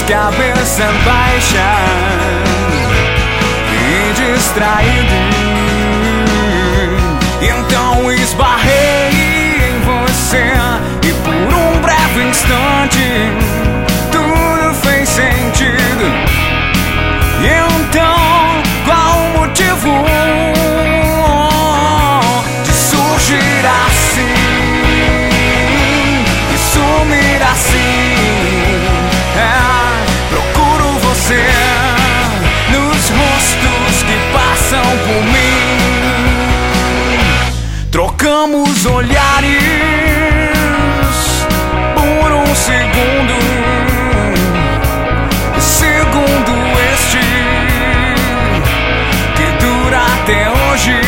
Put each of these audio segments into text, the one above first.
cabeça baixa e distraído. Então esbarrei em você e por um breve instante tudo fez sentido. E então, qual o motivo de surgir assim e sumir assim? Procuro você nos rostos que passam por mim. Trocamos olhares por um segundo, segundo este que dura até hoje.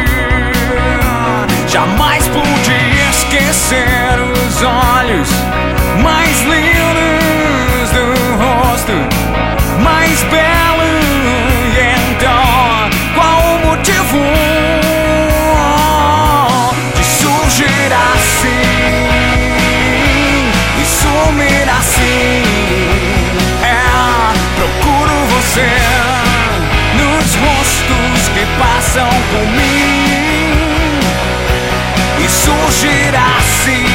Jamais pude esquecer os olhos mais lindos do rosto, mais belo. E então, qual o motivo de surgir assim e sumir assim? Procuro você nos rostos que passam por mim e surgir assim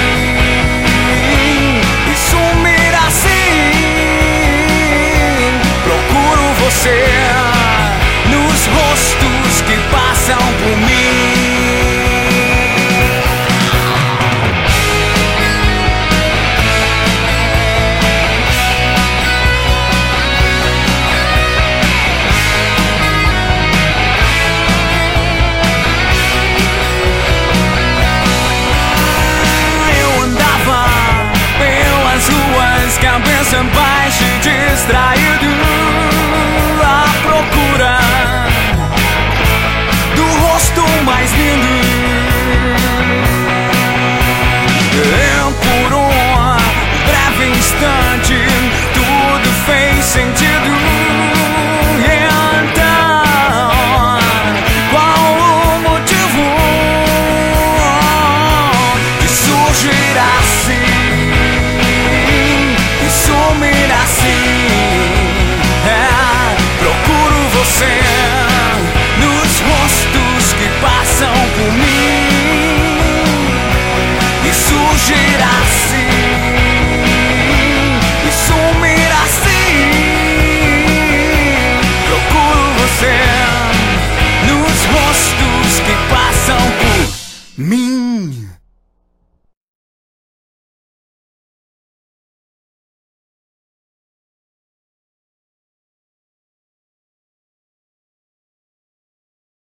e sumir assim. Procuro você nos rostos que passam por mim. Cabeça baixa e distraído, à procura do rosto mais lindo. E por um breve instante tudo fez sentido. E então, qual o motivo de surgir assim? Sumir assim. Procuro você nos rostos que passam por mim e surgir assim e sumir assim. Procuro você nos rostos que passam por mim.